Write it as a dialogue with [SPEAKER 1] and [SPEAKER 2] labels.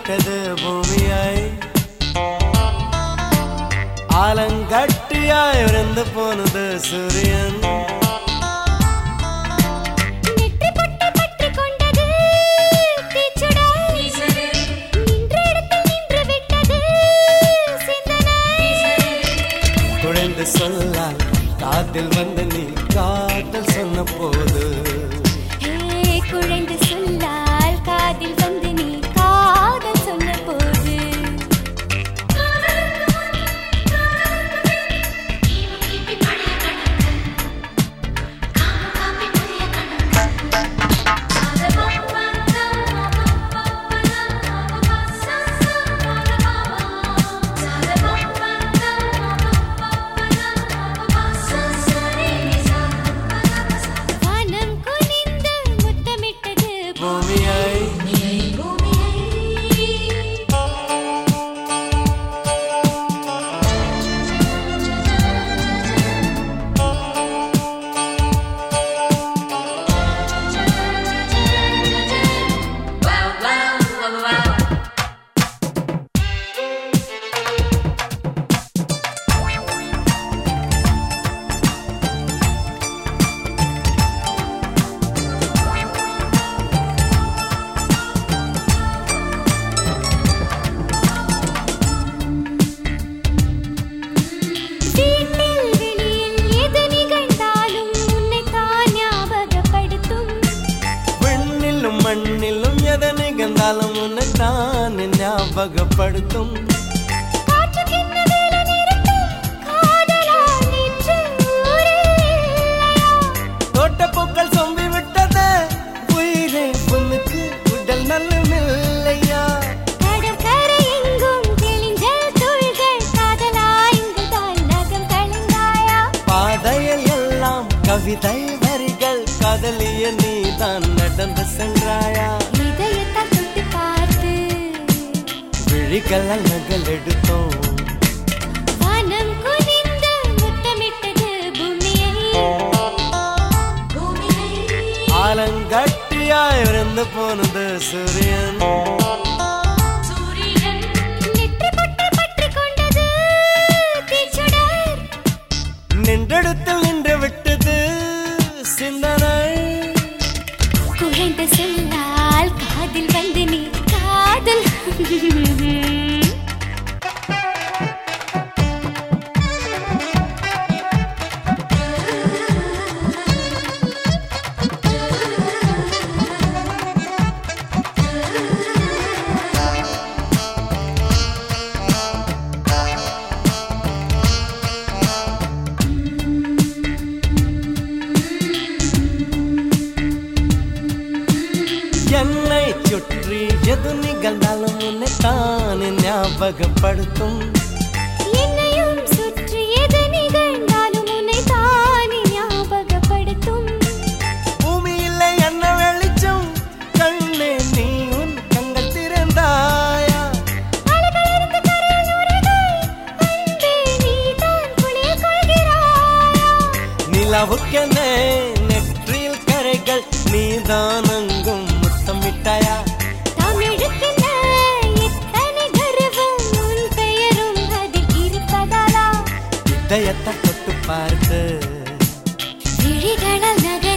[SPEAKER 1] முத்தமிட்டது பூமியாய் ஆலங்கட்டியாய் இருந்து போனது சூரியன் குழைந்து சொல்லால் காதில் வந்து நீ காதல் சொன்ன போது
[SPEAKER 2] குழைந்து சொல்லால் காதில் வந்து நீ காதல் சொன்ன போது
[SPEAKER 1] மண்ணிலும் எதை நிகழ்ந்தாலும் உன்னை தான் ஞாபகப்படுத்தும் தோட்டப்பூக்கள் சொம்பி விட்டது உயிரே பொண்ணுக்கு உடல் நல்லமில்லையா பாதையில் எல்லாம் கவிதை வரிகள் காதலிய நீதான் நடந்து சென்றாயா
[SPEAKER 2] இதயத்தால் தொட்டு பார்த்து
[SPEAKER 1] விழிகள் நகல் எடுத்தோம்
[SPEAKER 2] வானம் குனிந்து முத்தமிட்டது பூமியை
[SPEAKER 1] ஆலங்கட்டியாய் இருந்து போனது சூரியன் நின்றெடுத்தில் நின்று விட்டது சிந்தனை
[SPEAKER 2] குழைந்து சொல்லால் காதில் வந்து நீ காதல்
[SPEAKER 1] என்னை சுற்றி எது நிகழ்ந்தாலும் உன்னை தான் ஞாபகப்படுத்தும்
[SPEAKER 2] என்னையும் சுற்றி எது நிகழ்ந்தாலும் உன்னை தான் ஞாபகப்படுத்தும்
[SPEAKER 1] பூமியில் என்ன வெளிச்சம் கண்ணே நீ உன் கண்கள் திறந்தாயா நிலவுக்கென நெற்றியில் கரைகள் நீதான் அங்கும் முத்தமிட்டாயா
[SPEAKER 2] தமிழுக்கென எத்தனை கர்வம் உன் பெயரும் அதில் இருப்பதாலா
[SPEAKER 1] இதயத்தை தொட்டு பார்த்து
[SPEAKER 2] விழிகளால் நகை